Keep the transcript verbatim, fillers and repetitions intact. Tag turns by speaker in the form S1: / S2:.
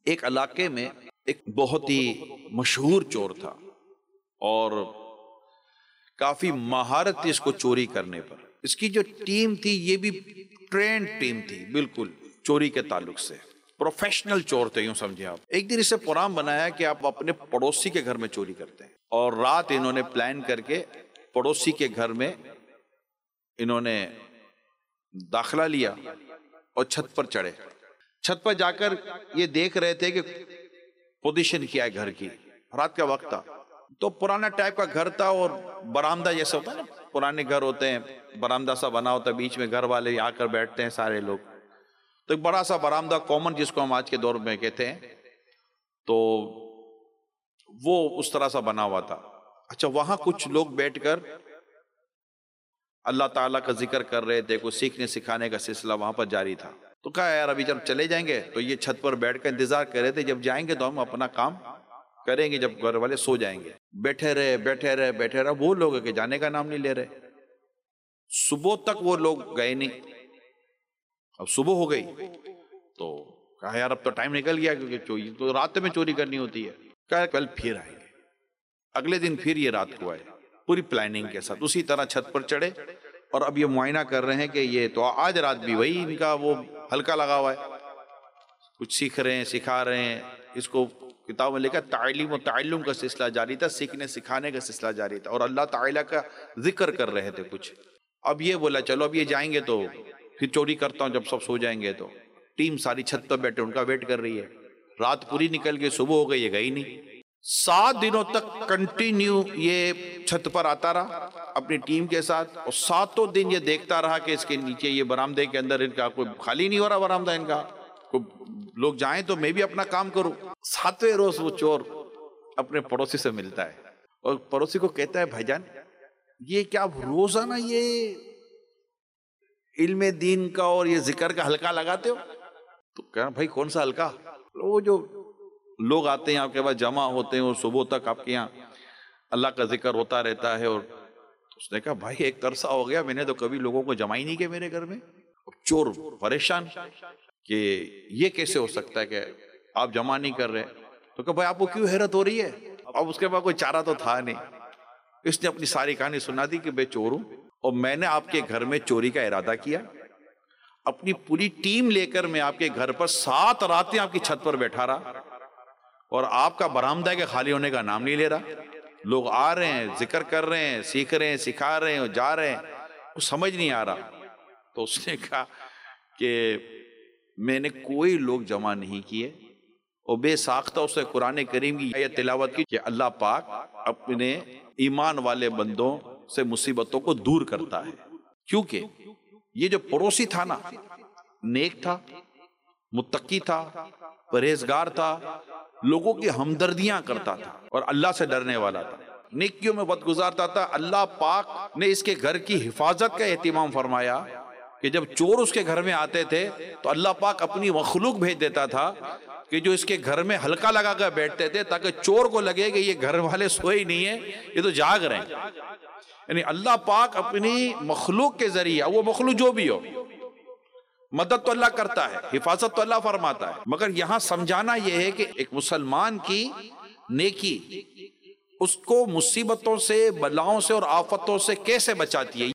S1: ایک علاقے میں ایک بہت ہی مشہور چور تھا اور کافی مہارت تھی اس کو چوری کرنے پر۔ اس کی جو ٹیم تھی یہ بھی ٹرینڈ ٹیم تھی، بالکل چوری کے تعلق سے پروفیشنل چور تھے، یوں سمجھے آپ۔ ایک دن اسے پروگرام بنایا کہ آپ اپنے پڑوسی کے گھر میں چوری کرتے ہیں، اور رات انہوں نے پلان کر کے پڑوسی کے گھر میں انہوں نے داخلہ لیا اور چھت پر چڑھے۔ چھت پر جا کر یہ دیکھ رہے تھے کہ پوزیشن کیا ہے گھر کی، رات کا وقت تھا تو پرانا ٹائپ کا گھر تھا، اور برآمدہ جیسا ہوتا ہے نا، پرانے گھر ہوتے ہیں برآمدہ سا بنا ہوتا ہے، بیچ میں گھر والے آ کر بیٹھتے ہیں سارے لوگ، تو ایک بڑا سا برآمدہ کامن جس کو ہم آج کے دور میں کہتے ہیں، تو وہ اس طرح سا بنا ہوا تھا۔ اچھا، وہاں کچھ لوگ بیٹھ کر اللہ تعالیٰ کا ذکر کر رہے تھے، کوئی سیکھنے سکھانے کا سلسلہ وہاں پر جاری تھا۔ تو کہا یار ابھی جب چلے جائیں گے تو یہ چھت پر بیٹھ کر انتظار کر رہے تھے، جب جائیں گے تو ہم اپنا کام کریں گے، جب گھر والے سو جائیں گے۔ بیٹھے رہے بیٹھے رہے بیٹھے رہے وہ لوگ کہ جانے کا نام نہیں لے رہے۔ صبح تک وہ لوگ گئے نہیں۔ اب صبح ہو گئی تو کہا یار اب تو ٹائم نکل گیا، کیونکہ چوری تو رات میں چوری کرنی ہوتی ہے۔ کہا کل پھر آئیں گے۔ اگلے دن پھر یہ رات کو آئے پوری پلاننگ کے ساتھ، اسی طرح چھت پر چڑھے اور اب یہ معائنہ کر رہے ہیں کہ یہ تو آج رات بھی وہی ان کا وہ ہلکا لگا ہوا ہے، کچھ سیکھ رہے ہیں سکھا رہے ہیں۔ اس کو کتاب میں لکھا تعلیم و تعلم کا سلسلہ جاری تھا، سیکھنے سکھانے کا سلسلہ جاری تھا، اور اللہ تعالیٰ کا ذکر کر رہے تھے کچھ۔ اب یہ بولا چلو اب یہ جائیں گے تو پھر چوری کرتا ہوں جب سب سو جائیں گے۔ تو ٹیم ساری چھت پر بیٹھے ان کا ویٹ کر رہی ہے۔ رات پوری نکل گئی، صبح ہو گئی، یہ گئی نہیں۔ سات دنوں تک کنٹینیو یہ چھت پر آتا رہا اپنی ٹیم کے ساتھ، اور ساتوں دن یہ دیکھتا رہا کہ اس کے نیچے یہ برآمدے کے اندر ان کا کوئی خالی نہیں ہو رہا، برآمدہ ان کا لوگ جائیں تو میں بھی اپنا کام کروں۔ ساتویں روز وہ چور اپنے پڑوسی سے ملتا ہے اور پڑوسی کو کہتا ہے بھائی جان یہ کیا روزانہ یہ علم دین کا اور یہ ذکر کا حلقہ لگاتے ہو؟ تو کہنا بھائی کون سا حلقہ؟ وہ جو لوگ آتے ہیں آپ کے پاس جمع ہوتے ہیں اور صبح تک آپ کے یہاں اللہ کا ذکر ہوتا رہتا ہے۔ اور اس نے کہا بھائی ایک عرصہ ہو گیا میں نے تو کبھی لوگوں کو جمع ہی نہیں کیا میرے گھر میں۔ چور پریشان کہ یہ کیسے ہو سکتا ہے کہ آپ جمع نہیں کر رہے؟ تو کہا بھائی آپ کو کیوں حیرت ہو رہی ہے؟ اب اس کے بعد کوئی چارہ تو تھا نہیں۔ اس نے اپنی ساری کہانی سنا دی کہ میں چور ہوں اور میں نے آپ کے گھر میں چوری کا ارادہ کیا، اپنی پوری ٹیم لے کر میں آپ کے گھر پر سات راتیں آپ کی چھت پر بیٹھا رہا، اور آپ کا برآمدہ کے خالی ہونے کا نام نہیں لے رہا۔ لوگ آ رہے ہیں، ذکر کر رہے ہیں، سیکھ رہے ہیں، سکھا رہے ہیں اور جا رہے ہیں، وہ سمجھ نہیں آ رہا۔ تو اس نے کہا کہ میں نے کوئی لوگ جمع نہیں کیے، اور بے ساختہ اس نے قرآن کریم کی آیت تلاوت کی کہ اللہ پاک اپنے ایمان والے بندوں سے مصیبتوں کو دور کرتا ہے، کیونکہ یہ جو پڑوسی تھا نا نیک تھا، متقی تھا، پرہیزگار تھا، لوگوں کی ہمدردیاں کرتا تھا اور اللہ سے ڈرنے والا تھا، نیکیوں میں وقت گزارتا تھا۔ اللہ پاک نے اس کے گھر کی حفاظت کا اہتمام فرمایا کہ جب چور اس کے گھر میں آتے تھے تو اللہ پاک اپنی مخلوق بھیج دیتا تھا کہ جو اس کے گھر میں حلقہ لگا کر بیٹھتے تھے، تاکہ چور کو لگے کہ یہ گھر والے سوئے ہی نہیں ہیں، یہ تو جاگ رہے ہیں۔ یعنی اللہ پاک اپنی مخلوق کے ذریعہ، وہ مخلوق جو بھی ہو، مدد تو اللہ کرتا ہے، حفاظت تو اللہ فرماتا ہے، مگر یہاں سمجھانا یہ ہے کہ ایک مسلمان کی نیکی اس کو مصیبتوں سے، بلاؤں سے اور آفتوں سے کیسے بچاتی ہے۔